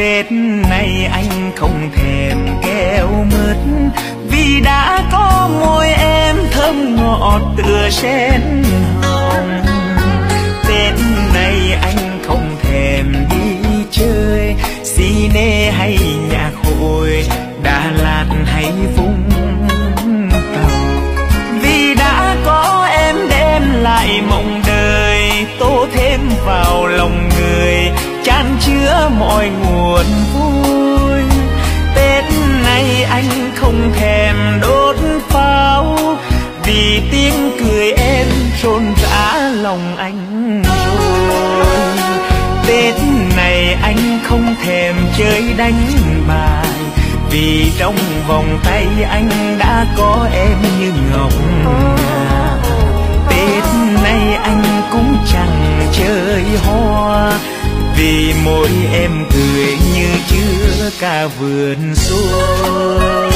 Tết này anh không thèm keo mứt, vì đã có môi em thơm ngọt tựa sen hồng. Tết này anh không thèm đi chơi Cine hay nhạc hội, Đà Lạt hay Vũng Tàu, vì đã có em đem lại mộng đời, tô thêm vào lòng người, chan chứa mọi nguồn vui. Tết này anh không thèm đốt pháo, vì tiếng cười em rộn rã lòng anh rồi. Tết này anh không thèm chơi đánh bài, vì trong vòng tay anh đã có em như ngọc ngà. Tết này anh cũng chẳng chơi hoa, vì môi em cười như chứa cả vườn xuân.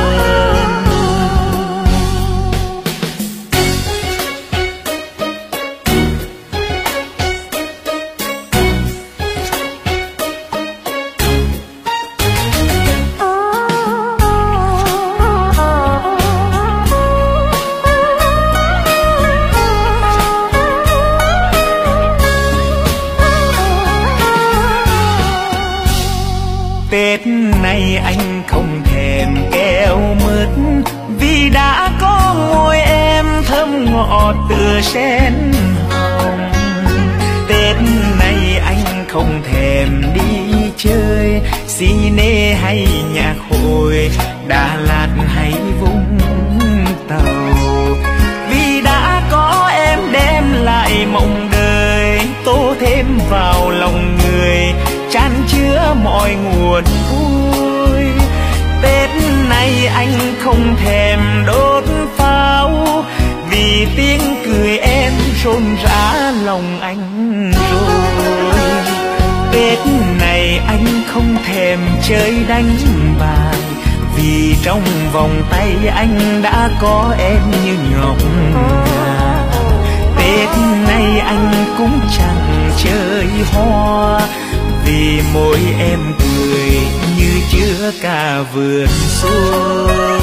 Tết này anh không thèm keo mứt, vì đã có môi em thơm ngọt tựa sen hồng. Tết này anh không thèm đi chơi Cine hay nhạc hội, Đà Lạt hay Vũng Tàu, vì đã có em đem lại mộng đời, tô thêm vào lòng người, chan chứa mọi nguồn vui. Tết này anh không thèm đốt pháo, vì tiếng cười em rộn rã lòng anh rồi. Tết này anh không thèm chơi đánh bài, vì trong vòng tay anh đã có em như ngọc ngà. Tết này anh cũng chẳng chơi hoa, vì môi em cười như chứa cả vườn xuân.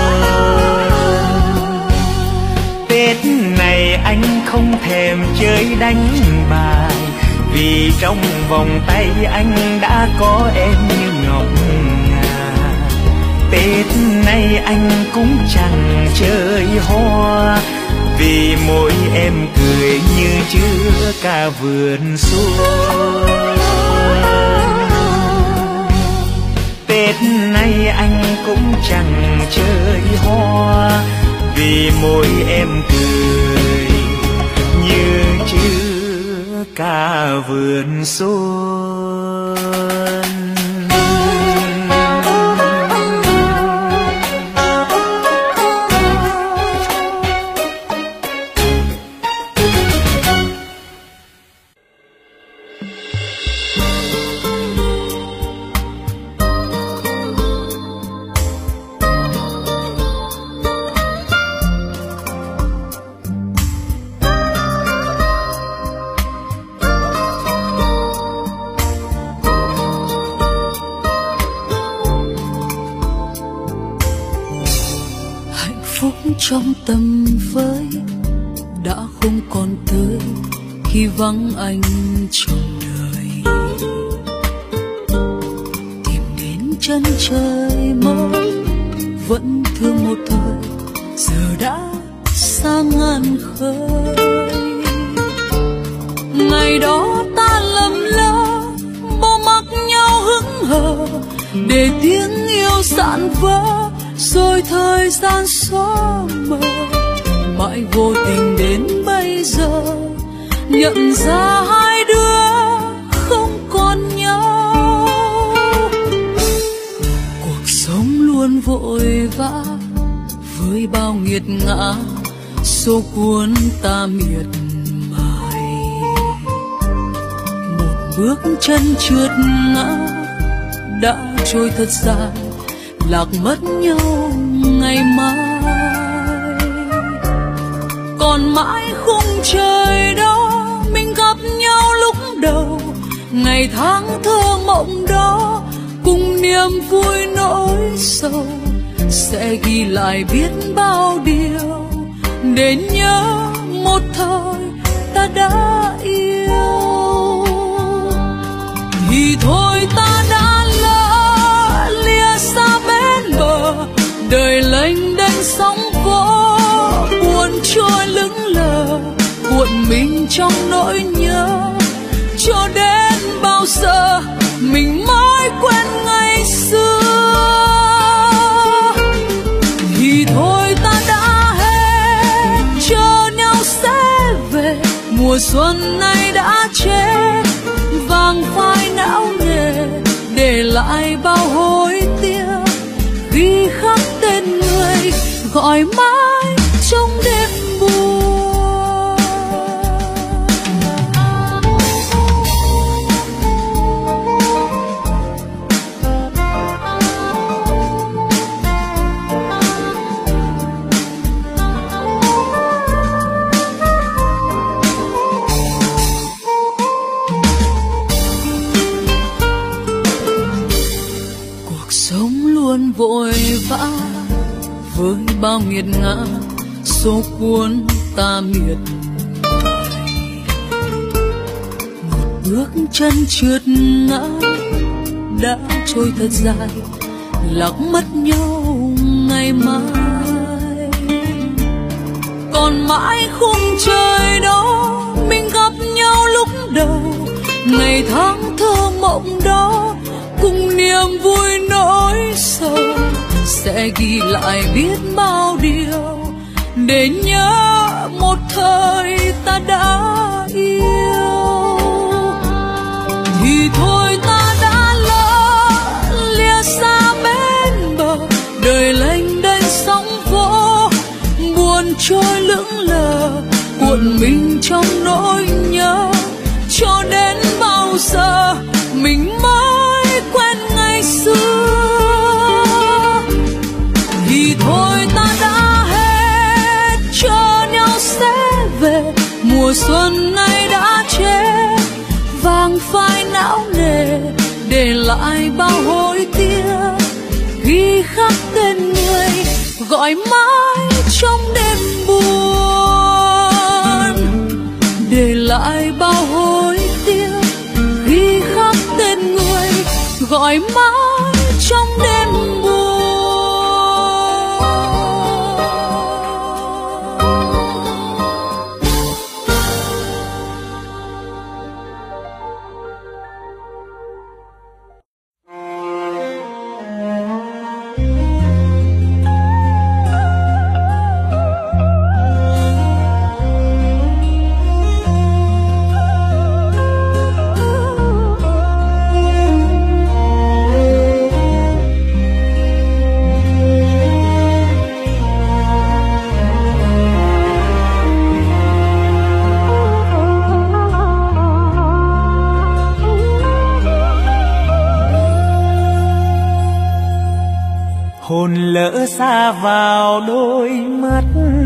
Tết này anh không thèm chơi đánh bài, vì trong vòng tay anh đã có em như ngọc ngà. Tết này anh cũng chẳng chơi hoa, vì môi em cười như chứa cả vườn xuân. Tết này anh cũng chẳng chơi hoa, vì môi em cười như chứa cả vườn xuân. Trong tầm với đã không còn tới khi vắng anh trong đời, tìm đến chân trời mới vẫn thương một thời, giờ đã xa ngàn khơi. Ngày đó ta lầm lỡ bỏ mặc nhau hững hờ, để tiếng yêu dạn vỡ rồi thời gian xóa mờ. Mãi vô tình đến bây giờ nhận ra hai đứa không còn nhau. Cuộc sống luôn vội vã với bao nghiệt ngã, số cuốn ta miệt mài. Một bước chân trượt ngã đã trôi thật dài, lạc mất nhau ngày mai. Còn mãi khung trời đó mình gặp nhau lúc đầu, ngày tháng thơ mộng đó cùng niềm vui nỗi sầu sẽ ghi lại biết bao điều để nhớ một thời ta đã yêu. Thì thôi ta đã lỡ lìa xa bên bờ, đời lênh đênh sóng vỗ buồn trôi lững lờ, cuộn mình trong nỗi nhớ. Cho đến bao giờ mình mới quên ngày xưa. Thì thôi ta đã hết, chờ nhau sẽ về. Mùa xuân này đã chết, vàng phai não nề, để lại bao hối tiếc. Ghi khắc tên người gọi mãi trong đêm buồn. Luôn vội vã với bao nghiệt ngã, số cuốn ta miệt mài. Một bước chân trượt ngã đã trôi thật dài, lạc mất nhau ngày mai. Còn mãi khung trời đó mình gặp nhau lúc đầu, ngày tháng thơ mộng đó cùng niềm vui nỗi sầu sẽ ghi lại biết bao điều để nhớ một thời ta đã yêu. Thì thôi ta đã lỡ lìa xa bên bờ, đời lênh đênh sóng vỗ buồn trôi lững lờ, cuộn mình trong nỗi nhớ. Cho đến bao giờ mình mới quên ngày xưa. Thì thôi ta đã hết, chờ nhau sẽ về. Mùa xuân này đã chết, vàng phai não nề, để lại bao hối tiếc. Ghi khắc tên người gọi mãi trong đêm buồn, để lại bao hối tiếc. Ghi khắc tên người gọi mãi trong đêm buồn. Hồn lỡ xa vào đôi mắt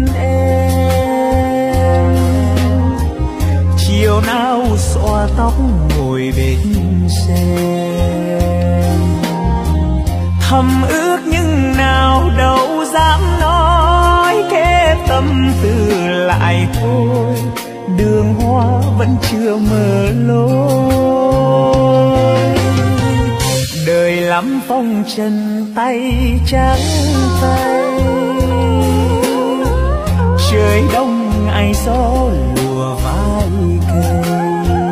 em, chiều nào xõa tóc ngồi bên xem. Thầm ước nhưng nào đâu dám nói, khép tâm tư lại thôi. Đường hoa vẫn chưa mở lối, đời lắm phong trần tay trắng tay. Trời đông ai gió lùa vai cây,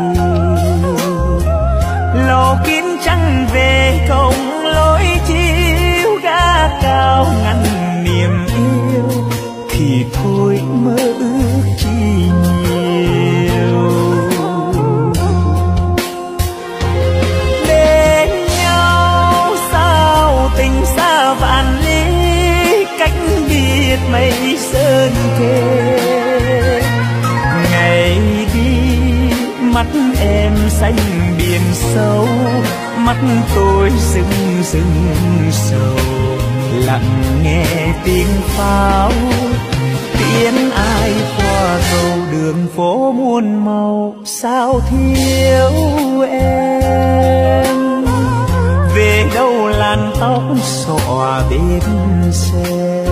lò kín trăng về không lối chiếu. Gác cao ngăn niềm yêu, thì thôi mơ ước chi nhiều. Vạn lý cách biệt mây sơn kề, ngày đi mắt em xanh biển sâu, mắt tôi rưng rưng sầu. Lặng nghe tiếng pháo, tiễn ai qua cầu đường phố muôn màu, sao thiếu em. Về đâu làn tóc xõa bên xe,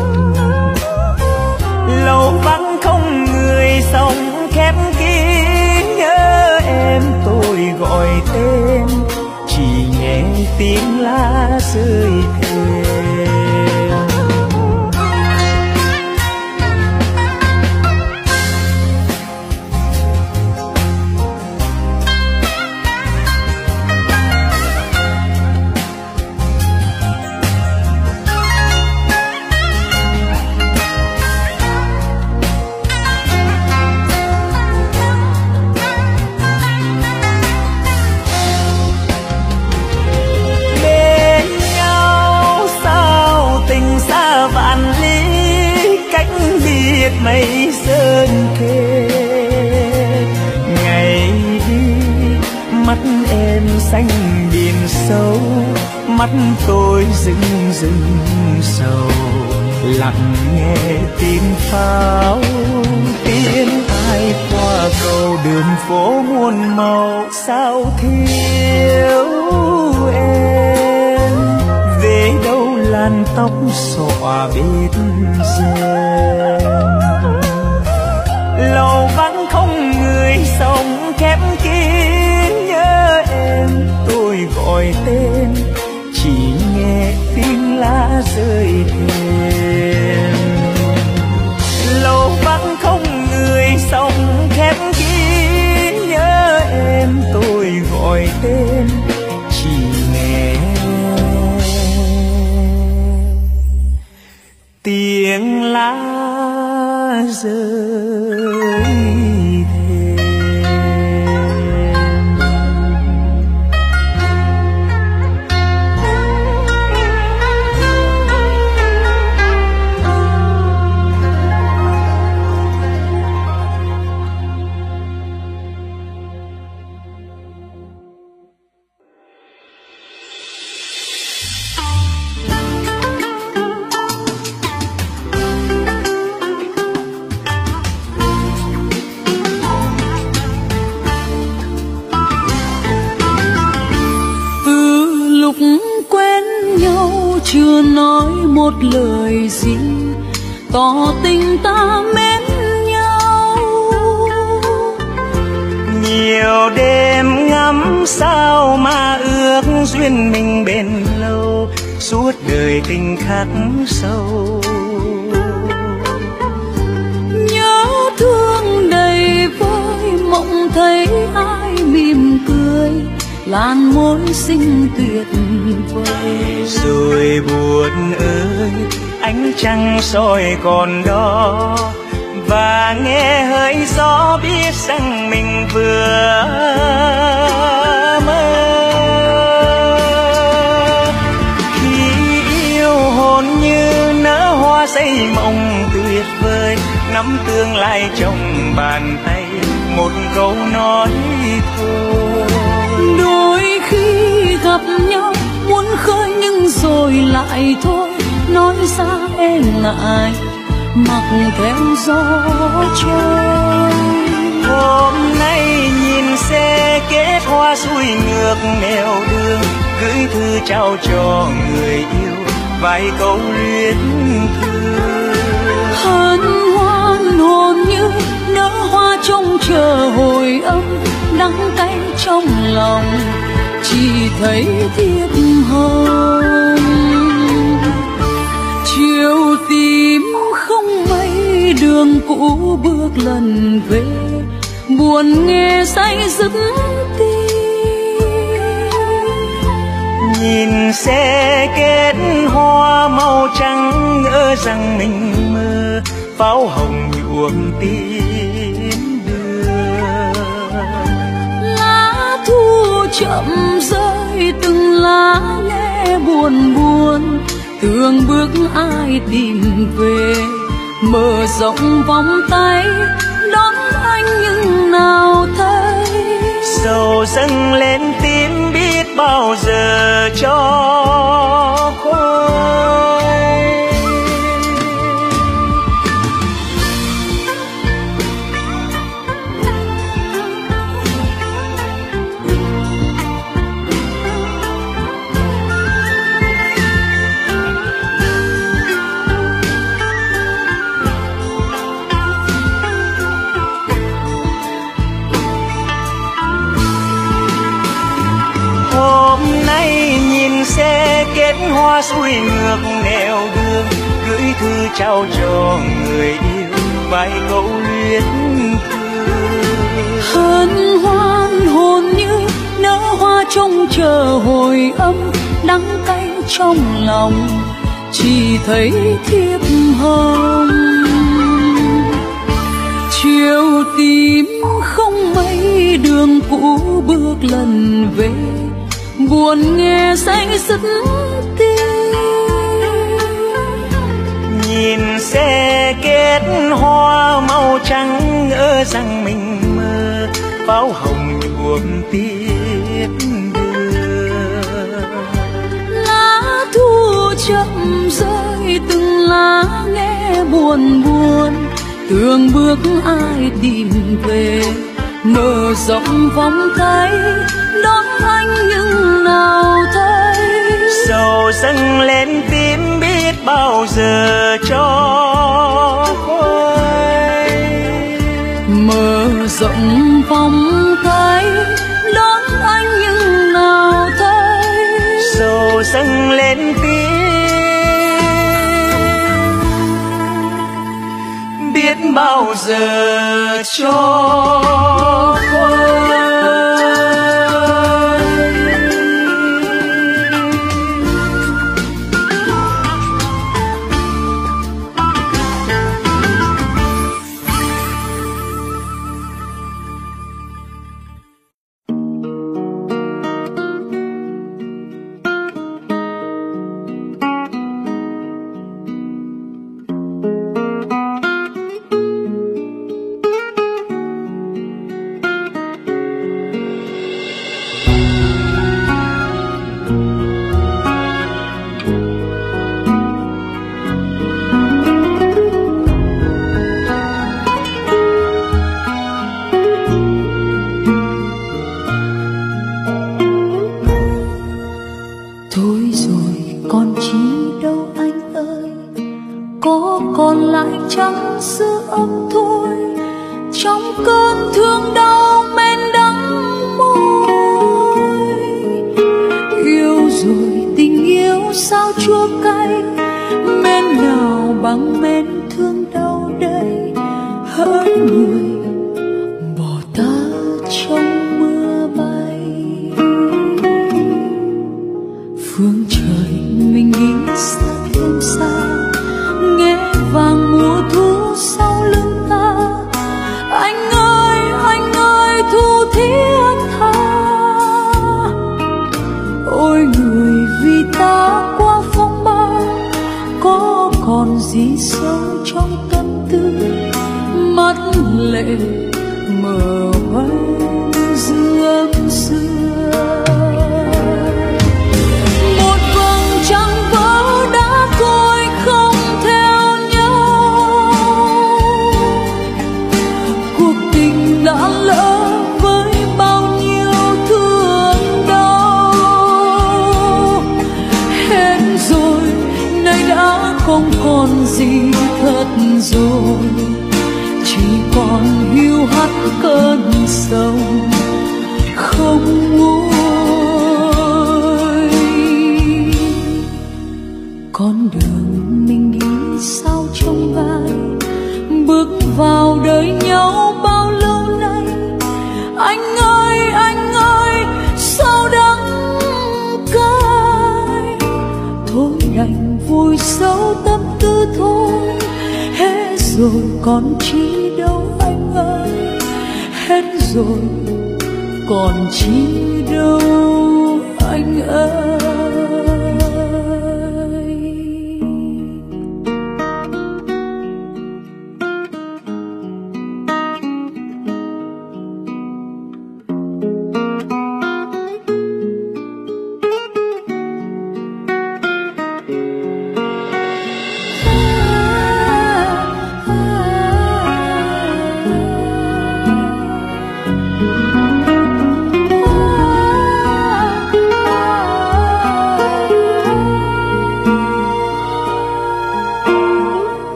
lâu vắng không người sống khép kín nhớ em. Tôi gọi tên chỉ nghe tiếng lá rơi thềm. Mây sơn kề ngày đi, mắt em xanh biển sâu, mắt tôi rưng rưng sầu. Lặng nghe tiếng pháo tiễn ai qua cầu đường phố muôn màu, sao thiếu em. Về đâu làn tóc xõa bên rèm, lâu vắng không người sống khép kín nhớ em. Tôi gọi tên chỉ nghe tiếng lá rơi thềm, lâu vắng không người sống khép kín nhớ em. Tôi gọi tên chỉ nghe tiếng lá rơi thềm. Chưa nói một lời gì tỏ tình ta mến nhau, nhiều đêm ngắm sao mà ước duyên mình bền lâu, suốt đời tình khắc sâu. Nhớ thương đầy vơi mộng thấy ai mỉm cười, làn môi xinh tuyệt vời. Rồi buồn ơi ánh trăng soi còn đó, và nghe hơi gió biết rằng mình vừa mơ. Khi yêu hồn như nở hoa xây mộng tuyệt vời, nắm tương lai trong bàn tay, một câu nói thôi. Đôi khi gặp nhau muốn khơi nhưng rồi lại thôi, nói ra e ngại mặc theo gió trôi. Hôm nay nhìn xe kết hoa xuôi ngược nẻo đường, gửi thư trao cho người yêu vài câu luyến thương. Hân hoan hồn như nở hoa trông chờ hồi âm, đắng cay trong lòng chỉ thấy thiệp hồng. Chiều tím không mây đường cũ bước lần về, buồn nghe say dứt tim. Nhìn xe kết hoa màu trắng, ngỡ rằng mình mơ pháo hồng nhuộm tím đưa. Lá thu chậm rơi từng lá nghe buồn buồn, tưởng bước ai tìm về, mở rộng vòng tay đón anh nhưng nào thấy. Sầu dâng lên tim biết bao giờ cho khôi. hoa xuôi ngược nẻo đường, gửi thư trao cho người yêu vài câu luyến thương. Hân hoan hồn như nở hoa trông chờ hồi âm, đắng cay trong lòng chỉ thấy thiệp hồng. Chiều tím không mây, đường cũ bước lần về, buồn nghe say sứt tim. Nhìn xe kết hoa màu trắng ở rằng mình mơ, pháo hồng nhuộm tiết đưa. Lá thu chậm rơi từng lá nghe buồn buồn, tưởng bước ai tìm về, mở rộng vòng tay đón anh nhưng nào thấy. Sầu dâng lên tim biết bao giờ cho quay, mở rộng vòng tay đón anh nhưng nào thấy. Sầu dâng lên tim biết bao giờ cho quay.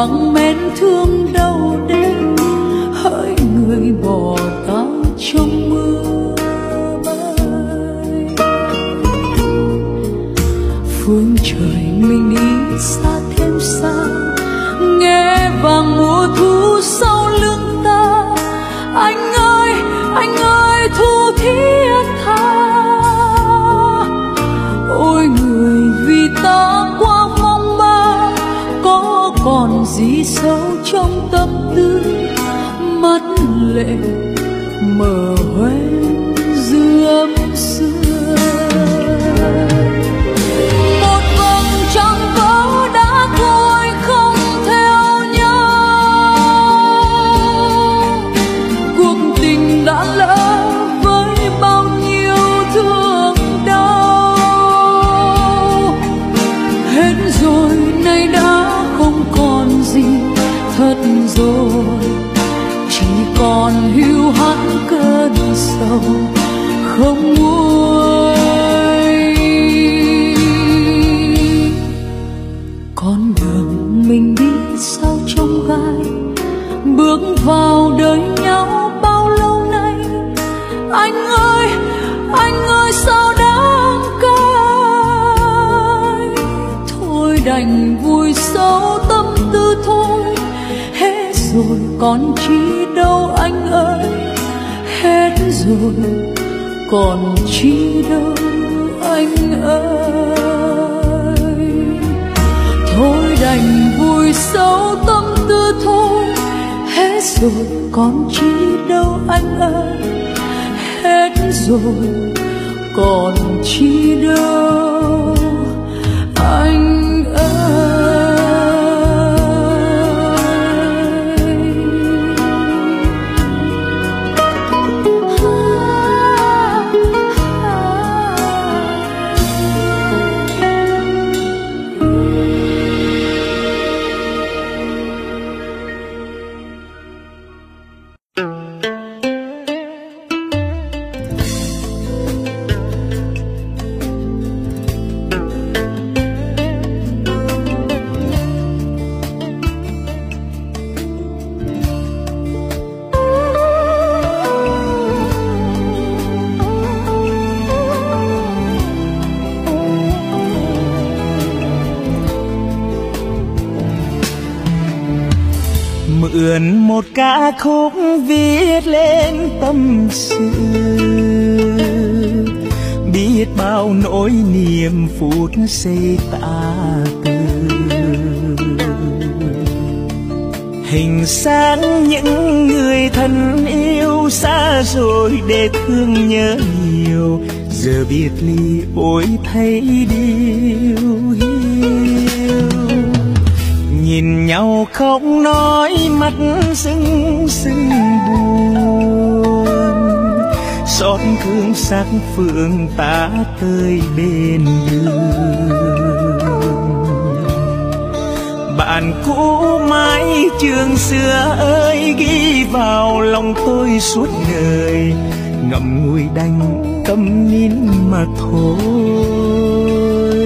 vắng mến thương đâu đến, hỡi người bỏ ta trong mưa bay. Phương trời mình đi xa thêm xa, nghe vàng mùa thu sau lưng ta. Anh ơi thu thiết tha, ôi người vì ta quá mong mơ, có còn gì sâu trong tâm tư, mắt lệ mờ hoen dư âm xưa. Một vầng trăng vỡ đã thôi không theo nhau, cuộc tình đã lỡ với bao nhiêu thương đau. Hết rồi nay đã không còn gì, thật rồi chỉ còn hiu hắt cơn sầu không nguôi. Con đường mình đi sao trong gai, bước vào đời nhau bao lâu nay. Anh ơi sao đáng cay, thôi đành vùi sâu tâm tư thôi. Hết rồi còn chi đâu anh ơi, hết rồi còn chi đâu anh ơi. Thôi đành vùi sâu tâm tư thôi, hết rồi còn chi đâu anh ơi, hết rồi còn chi đâu anh ơi. Mượn một ca khúc viết lên tâm sự, biết bao nỗi niềm phút giây tả từ. Hình sáng những người thân yêu xa rồi để thương nhớ nhiều, giờ biệt ly ôi thấy điều hiu. Nhìn nhau không nói mắt sưng sưng buồn, xót thương sắc phượng ta tới bên đường. Bạn cũ mái trường xưa ơi, ghi vào lòng tôi suốt đời, ngậm ngùi đành câm nín mà thôi.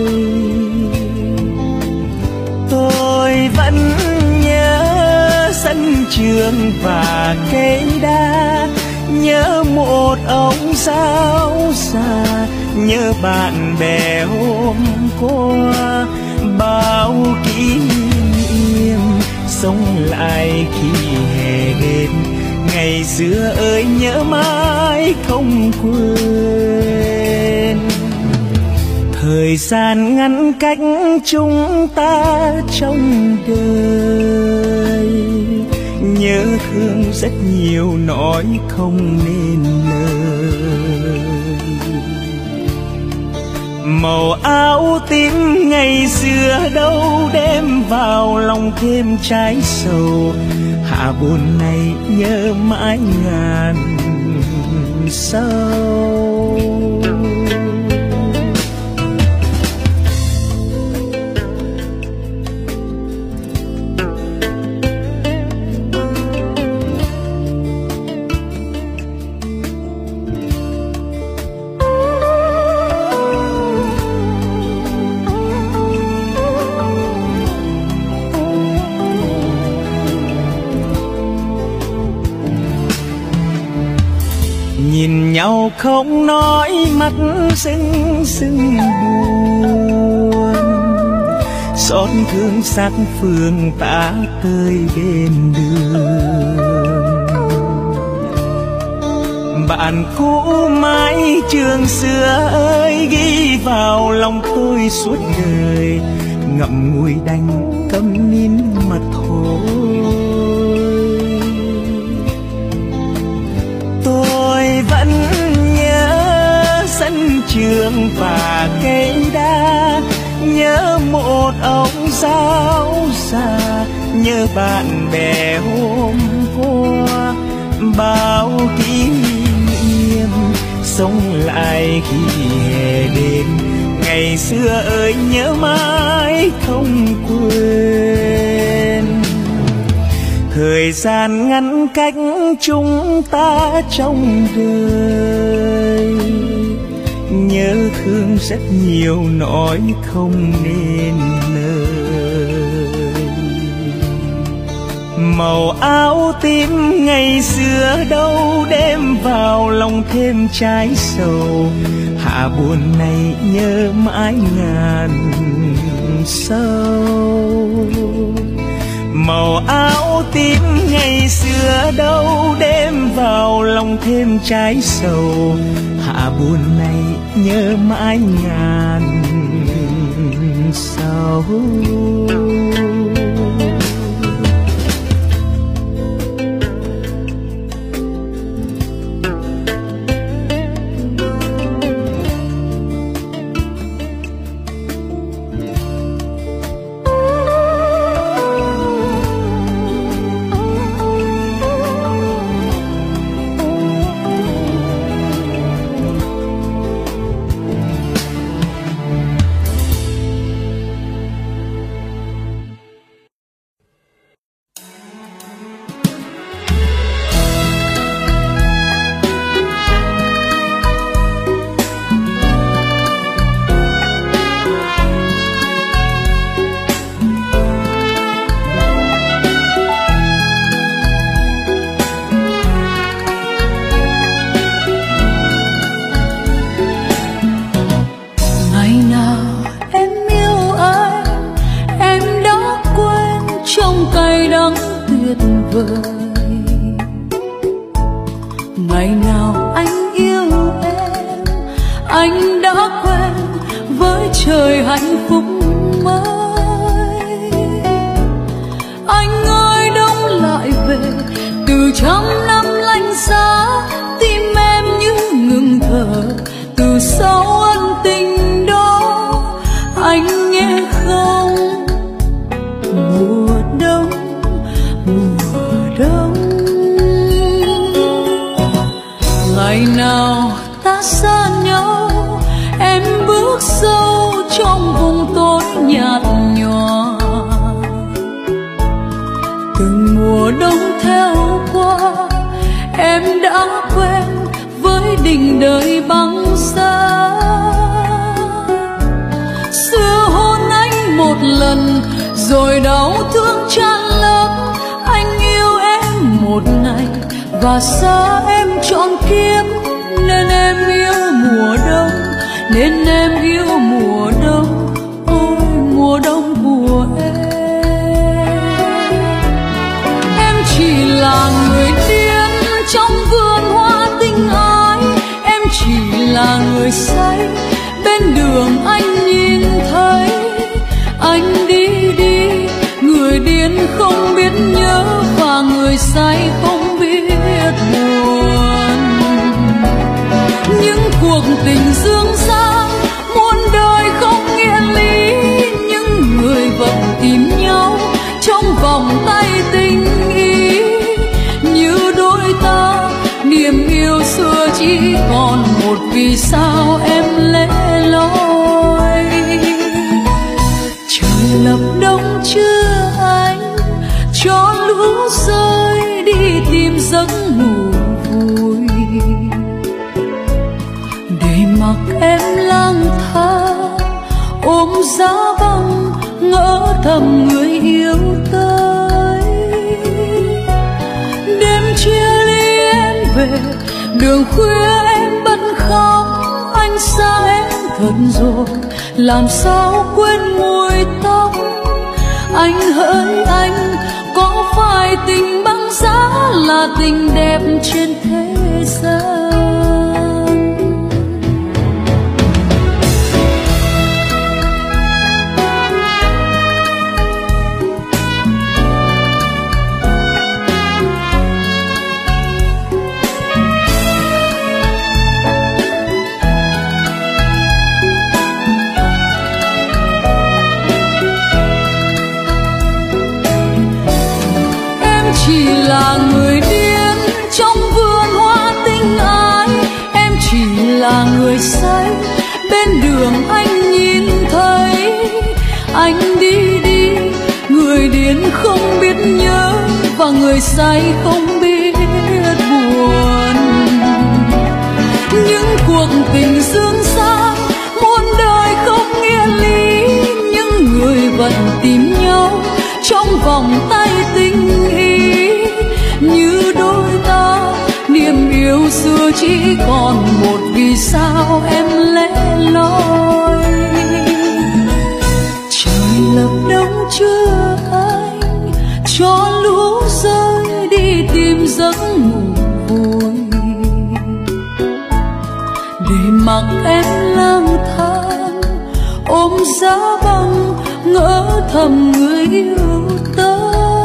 Tôi vẫn nhớ sân trường và cây đa, nhớ một ông giáo già, nhớ bạn bè hôm qua. Bao kỷ niệm sống lại khi hè đến, ngày xưa ơi nhớ mãi không quên. Thời gian ngăn cách chúng ta trong đời, nhớ thương rất nhiều nói không nên lời. Màu áo tím ngày xưa đâu đem vào lòng thêm trái sầu, hạ buồn này nhớ mãi ngàn sâu. nhìn nhau không nói, mắt sưng sưng buồn. Xót thương sắc phương ta tới bên đường. Bạn cũ mái trường xưa ơi, ghi vào lòng tôi suốt đời, ngậm ngùi đành câm nín mà thôi. Tôi vẫn nhớ sân trường và cây đa, nhớ một ông giáo già, nhớ bạn bè hôm qua. Bao kỷ niệm sống lại khi hè đến, ngày xưa ơi nhớ mãi không quên. Thời gian ngăn cách chúng ta trong đời, nhớ thương rất nhiều nói không nên lời. Màu áo tím ngày xưa đâu đêm vào lòng thêm trái sầu, hạ buồn này nhớ mãi ngàn sâu. Màu áo tím ngày xưa đâu đêm vào lòng thêm trái sầu, hạ buồn này nhớ mãi ngàn sầu. Ngày nào anh yêu em, anh đã quen với trời hạnh phúc mới. Anh ơi đông lại về từ trăm năm lạnh giá, tim em như ngừng thở từ sau ân tình đó. Anh nghe không, mùa đông, mùa đông. Ngày nào ta xa nhau, em bước sâu trong vùng tối nhạt nhòa. Từng mùa đông theo qua, em đã quen với đình đời băng giá. Xưa hôn anh một lần rồi đau thương tràn lấp. Anh yêu em một ngày và xa em trọn kiếp, nên em yêu mùa đông, nên em yêu mùa đông. Ôi mùa đông của em chỉ là người điên trong vườn hoa tình ái. Em chỉ là người say bên đường anh nhìn thấy. Anh đi đi, người điên không biết nhớ và người say không biết buồn. Những cuộc tình dương gian muôn đời không nghĩa lý, những người vẫn tìm nhau trong vòng tay tình ý. Như đôi ta niềm yêu xưa chỉ còn một, vì sao em lẻ loi. Trời lập đông chưa anh, cho lũ rơi đi tìm giấc ngủ vui, để mặc em lang thang ôm giá băng ngỡ thầm người yêu tới. Đêm chia ly em về đường khuya thật rồi, làm sao quên mùi tóc. Anh hỡi anh, có phải tình băng giá là tình đẹp trên thế gian? Chỉ là người điên trong vườn hoa tình ái, em chỉ là người say bên đường anh nhìn thấy. Anh đi đi, người điên không biết nhớ và người say không biết buồn. Những cuộc tình dương xa muôn đời không nghĩa lý, những người vẫn tìm nhau trong vòng tay tình ý. Như đôi ta niềm yêu xưa chỉ còn một, vì sao em lẻ loi. Trời lập đông chưa anh, cho lũ rơi đi tìm giấc ngủ vui, để mặc em lang thang ôm giá băng ngỡ thầm người yêu tới.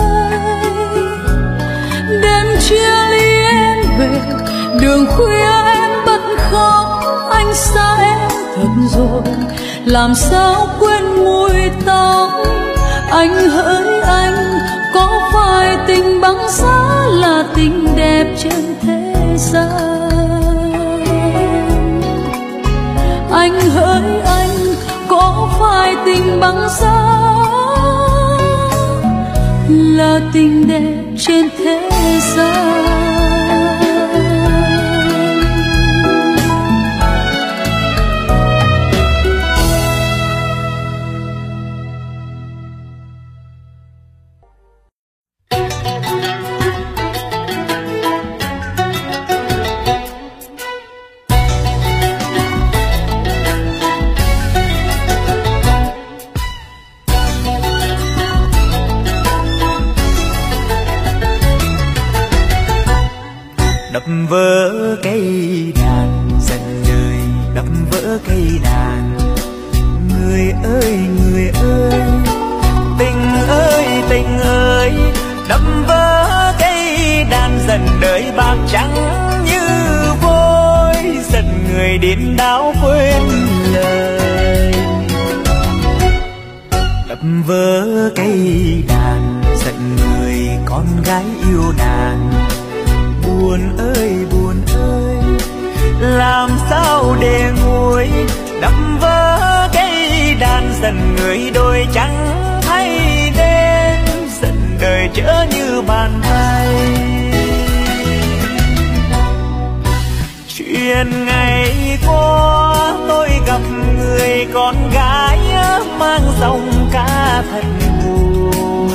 Đêm chia ly em về, đường khuya em bật khóc. Anh xa em thật rồi, làm sao quên mùi tóc. Anh hỡi anh, có phải tình băng giá là tình đẹp trên thế gian? Anh hỡi anh, có phải tình băng giá là tình đẹp trên thế gian? Đập vỡ cây đàn dần đời, đập vỡ cây đàn. Người ơi người ơi, tình ơi tình ơi, đập vỡ cây đàn dần đời bạc trắng như vôi. Giận người điên đảo quên lời. Đập vỡ cây đàn giận người con gái yêu đàn. Buồn ơi buồn ơi, làm sao để nguôi. Đập vỡ cây đàn dần người đôi trắng thay đêm. Dần đời chớ như bàn tay. Chuyện ngày qua tôi gặp người con gái mang dòng ca thật buồn.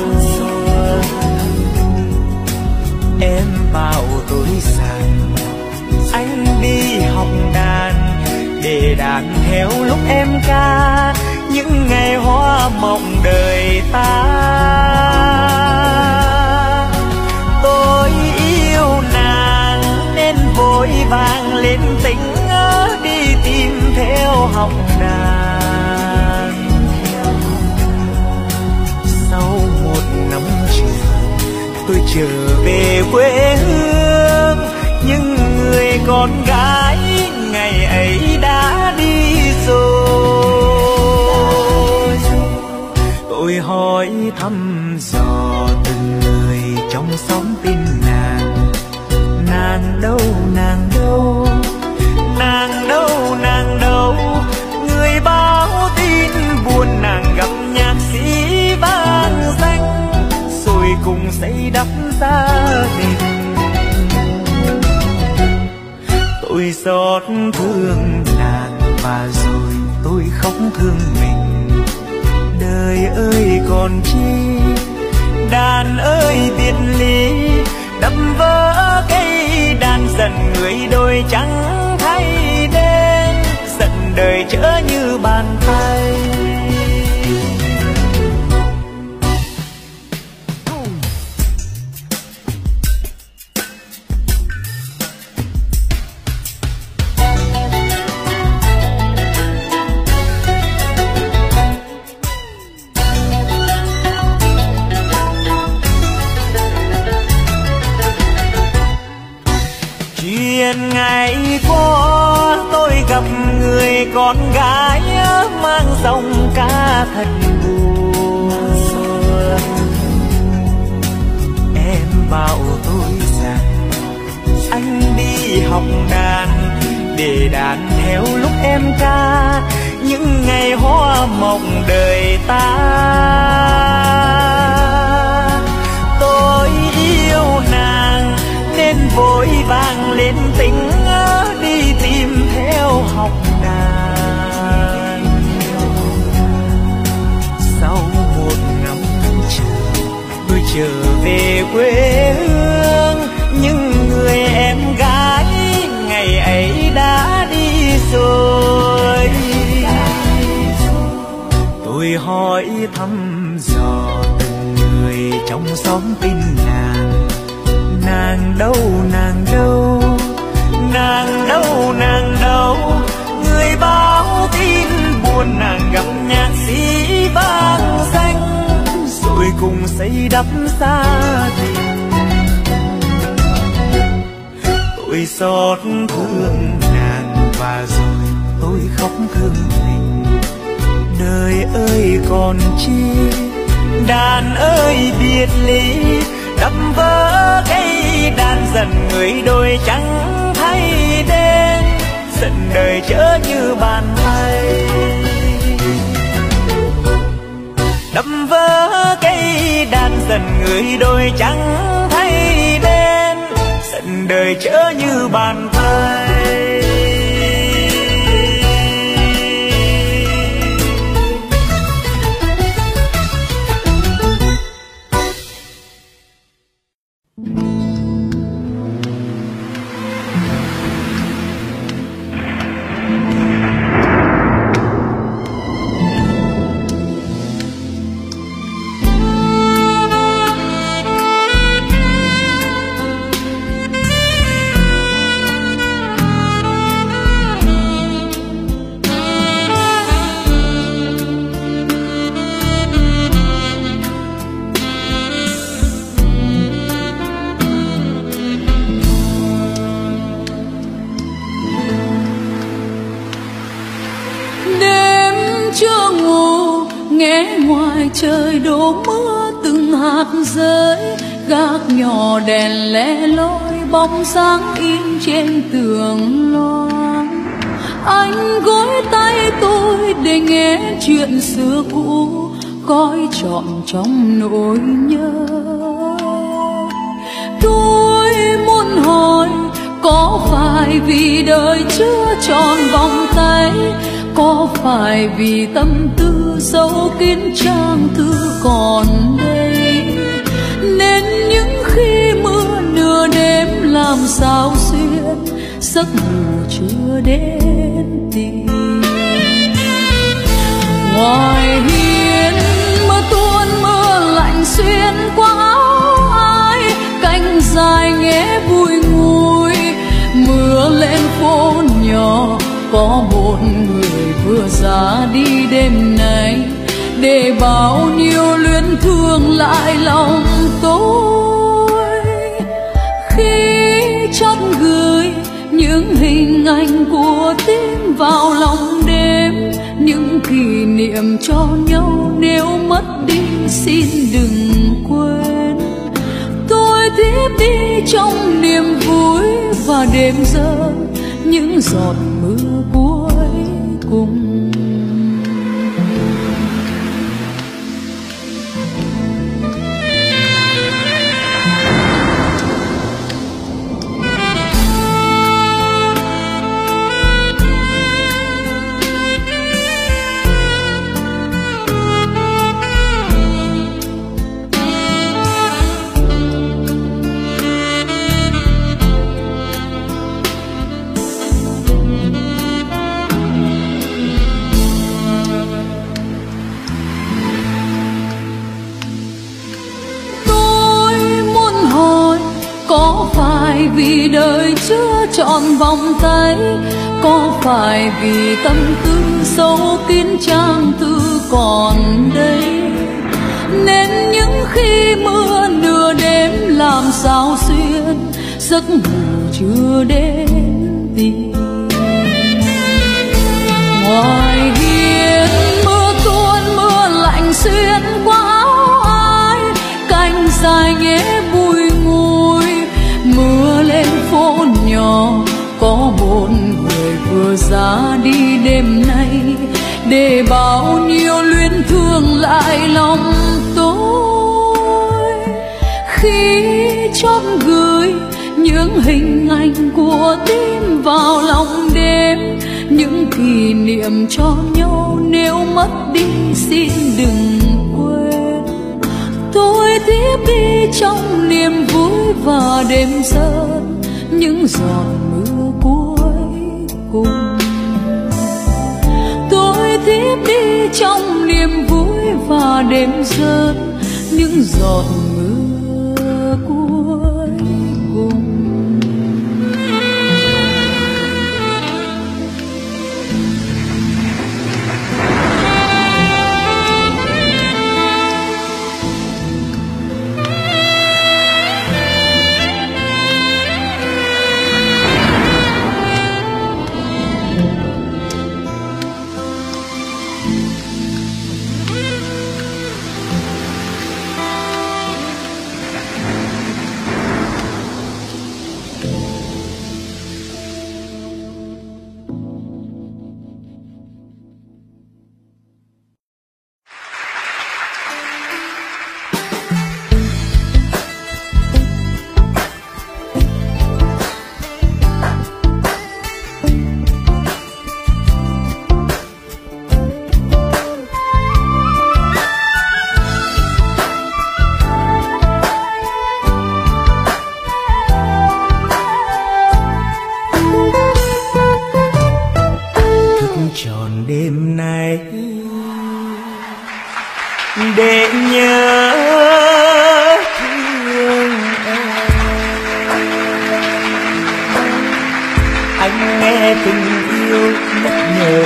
Em bảo tôi rằng anh đi học đàn để đàn theo lúc em ca những ngày hoa mộng đời ta. Tôi yêu nàng nên vội vàng lên tỉnh đi tìm theo học đàn. Sau một năm trường tôi trở về quê hương, nhưng người con gái ngày ấy đã đi rồi. Tôi hỏi thăm dò từng người trong xóm tin nàng. Nàng đâu nàng đâu, nàng đâu nàng đâu. Người báo tin buồn nàng gặp nhạc sĩ vang danh, rồi cùng xây đắp gia đình. Tôi xót thương nàng và rồi tôi khóc thương mình. Đời ơi còn chi, đàn ơi biệt ly. Đập vỡ cây đàn dần người đôi trắng thay đêm. Giận đời chớ như qua tôi gặp người con gái mang giọng ca thật buồn. Em bảo tôi rằng anh đi học đàn để đàn theo lúc em ca những ngày hoa mộng đời ta. Tôi yêu nàng nên vội vàng lên tỉnh đi tìm theo học đàn. Sau một năm chờ tôi trở về quê hương, nhưng người em gái ngày ấy đã đi rồi. Tôi hỏi thăm dò từng người trong xóm tin nàng, nàng đâu nàng đâu, nàng đâu nàng đâu. Người báo tin buồn nàng gặp nhạc sĩ vang danh, rồi cùng xây đắp gia đình. Tôi xót thương nàng và rồi tôi khóc thương mình. Đời ơi còn chi, đàn ơi biệt ly, đập vỡ cây đàn dần người đôi chẳng thay đen. Giận đời chớ như bàn tay, đập vỡ cây đàn dần người đôi chẳng thay đen. Giận đời chớ như bàn tay. Trời đổ mưa từng hạt rơi, gác nhỏ đèn lẻ loi bóng sáng in trên tường loang. Anh gối tay tôi để nghe chuyện xưa cũ, gói trọn trong nỗi nhớ. Tôi muốn hỏi có phải vì đời chưa tròn vòng tay, có phải vì tâm tư sâu kín trang thư còn đây, nên những khi mưa nửa đêm làm sao xuyên giấc ngủ chưa đến tìm. Ngoài hiên mưa tuôn mưa lạnh xuyên qua áo ai, cánh dài nghe bùi ngùi. Mưa lên phố nhỏ có một người vừa ra đi đêm nay, để bao nhiêu luyến thương lại lòng tôi. Khi chót gửi những hình ảnh của tim vào lòng đêm, những kỷ niệm cho nhau nếu mất đi xin đừng quên. Tôi tiếp đi trong niềm vui và đêm rơi những giọt mưa cuối cùng. Vì đời chưa trọn vòng tay, có phải vì tâm tư sâu kín trang thư còn đây, nên những khi mưa nửa đêm làm sao xuyên giấc ngủ chưa đến tình. Ngoài hiên mưa tuôn mưa lạnh xuyên qua áo ai, cánh dài nghe bùi ngùi. Mưa lên phố nhỏ có một người vừa ra đi đêm nay, để bao nhiêu luyến thương lại lòng tôi. Khi chót gửi những hình ảnh của tim vào lòng đêm, những kỷ niệm cho nhau nếu mất đi xin đừng quên. Tôi tiếp đi trong niềm vui và đêm rơi những giọt mưa cuối cùng. Tôi tiếp đi trong niềm vui và đêm rơi những giọt mưa cuối cùng. để nhớ thương em. Anh nghe tình yêu nhắc nhở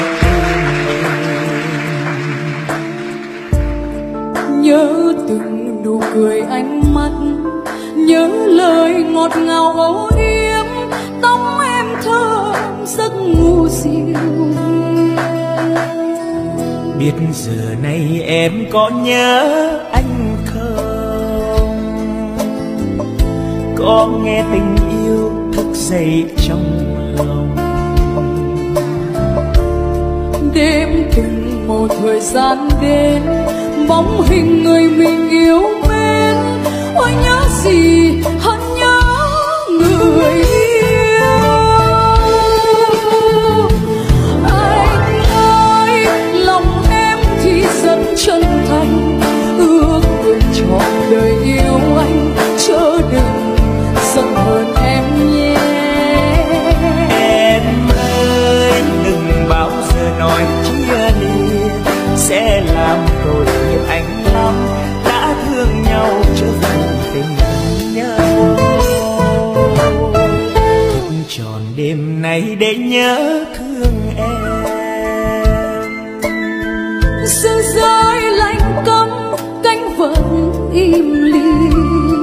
em. Nhớ từng nụ cười ánh mắt, nhớ lời ngọt ngào âu yếm, tóc em thơm giấc ngủ dịu. Biết giờ này em có nhớ anh không? Có nghe tình yêu thức dậy trong lòng. Đêm từng một thời gian đến, bóng hình người mình yêu mến. Ôi nhớ gì hơn nhớ người yêu. Anh ơi, lòng em thì rất chân thành, ước nguyện trọn đời yêu anh, chớ đừng giận hờn em nhé. Em ơi, đừng bao giờ nói chia ly, sẽ làm tội nghiệp anh lắm. Đã thương nhau chưa phải tình nhau. Thức tròn đêm nay để nhớ thương em. Sương rơi lạnh cấm, cánh vẫn im lìm.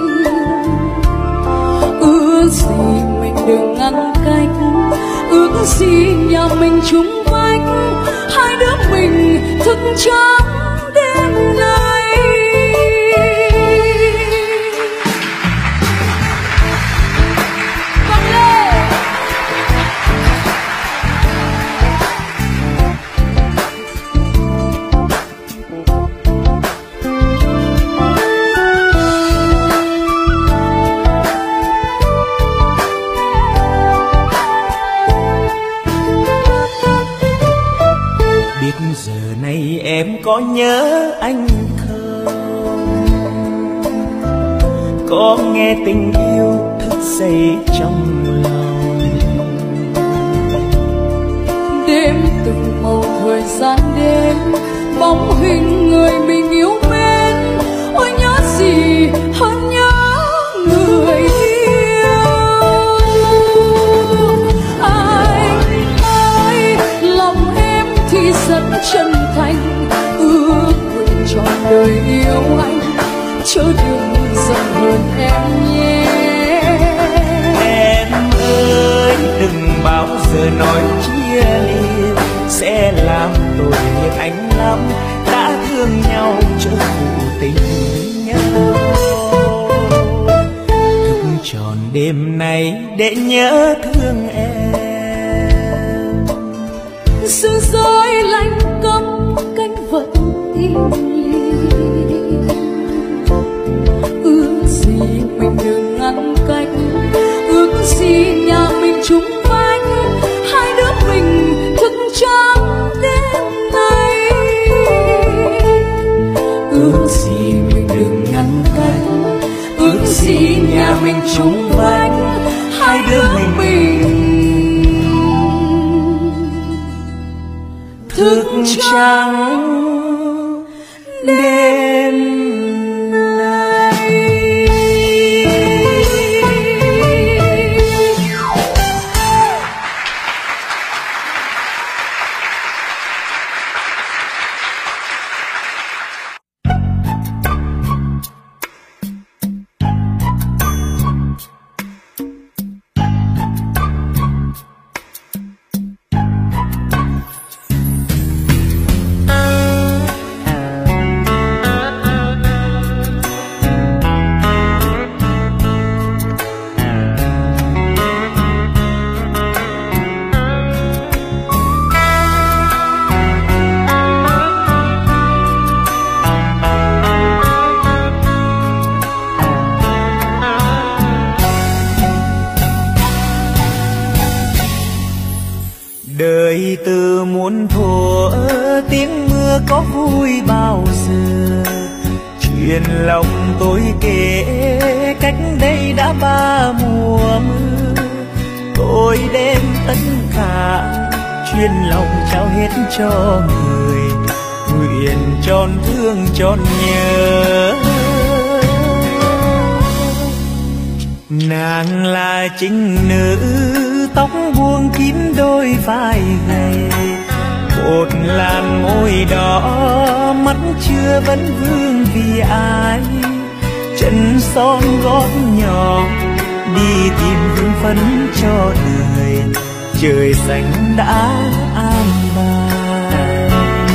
Ước gì mình đừng ngăn cách, ước gì nhà mình chung vách, hai đứa mình thức trắng đêm nay. Vang lên. Biết giờ này em có nhớ anh không? Có nghe tình yêu thức dậy trong lòng. Đêm từng màu thời gian đến, bóng hình người mình yêu mến. Ôi nhớ gì hơn nhớ người yêu. Anh ơi, lòng em thì rất chân thành, ước nguyện trọn đời yêu anh, chớ đừng giận hờn em nhé. Em ơi, đừng bao giờ nói chia ly sẽ làm tội nghiệp anh lắm. Đã thương nhau chớ phụ tình nhau. Thức tròn đêm nay để nhớ thương em. Sương rơi lạnh câm cánh vẫn im lìm. Ước gì mình đừng ngăn cách, ước gì nhà mình chung vách, hai đứa mình thức trắng đêm nay. Ước gì mình đừng ngăn cách, ước gì nhà mình chung vách, hai đứa mình thức trắng đêm nay. Đời từ muôn thuở tiếng mưa có vui bao giờ. Chuyện lòng tôi kể cách đây đã 3 mùa mưa. Tôi đem tất cả chuyên lòng trao hết cho người, nguyện tròn thương tròn nhớ. Nàng là chính nữ tóc buông kín đôi vai gầy, một làn môi đỏ mắt chưa vẫn vương vì ai. Chân son gót nhỏ đi tìm hương phấn cho đời, trời xanh đã an bài.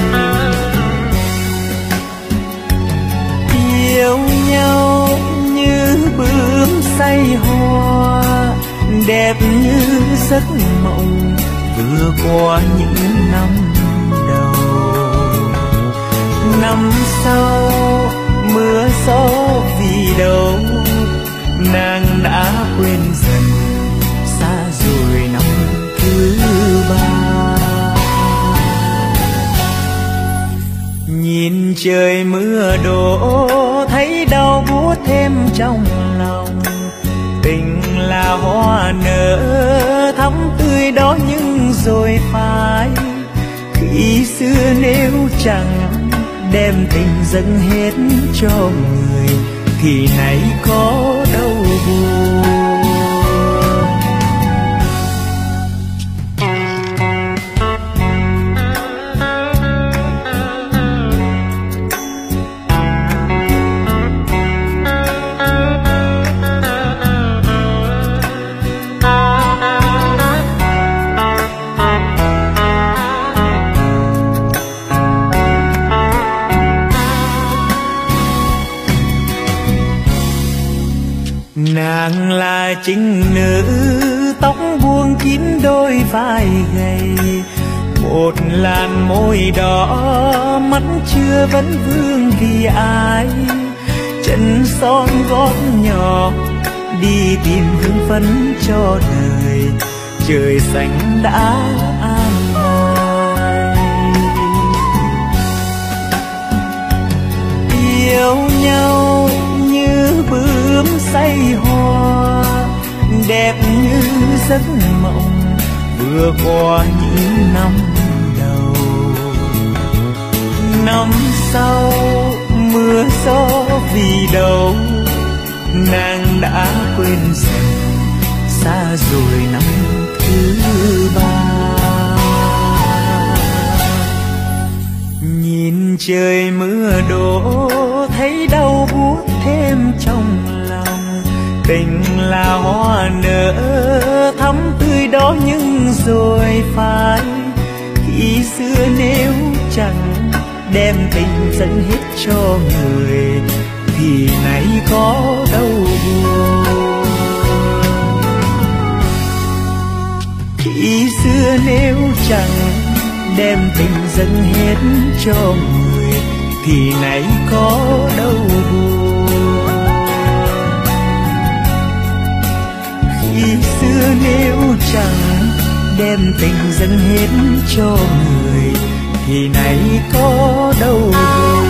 Yêu nhau như bướm say hoa, đẹp như giấc mộng vừa qua những năm đầu. Năm sau mưa gió vì đâu, nàng đã quên dần xa rồi năm thứ 3. Nhìn trời mưa đổ thấy đau buốt thêm trong lòng. Tình là hoa nở thắm tươi đó nhưng rồi phai. Khi xưa nếu chẳng đem tình dâng hết cho người thì nay có đâu buồn. Nàng là chính nữ tóc buông kín đôi vai gầy, một làn môi đỏ mắt chưa vẫn vương vì ai. Chân son gót nhỏ đi tìm hương phấn cho đời, trời xanh đã an bài. Yêu nhau như bướm say hoa, đẹp như giấc mộng vừa qua những năm đầu. Năm sau mưa gió vì đâu, nàng đã quên dần xa rồi năm thứ 3. Nhìn trời mưa đổ thấy đau buốt thêm trong lòng. Tình là hoa nở thắm tươi đó nhưng rồi phai. Khi xưa nếu chẳng đem tình dâng hết cho người thì nay có đâu buồn. Khi xưa nếu chẳng đem tình dâng hết cho người thì nay có đâu buồn. Khi xưa nếu chẳng đem tình dâng hết cho người thì nay có đâu buồn.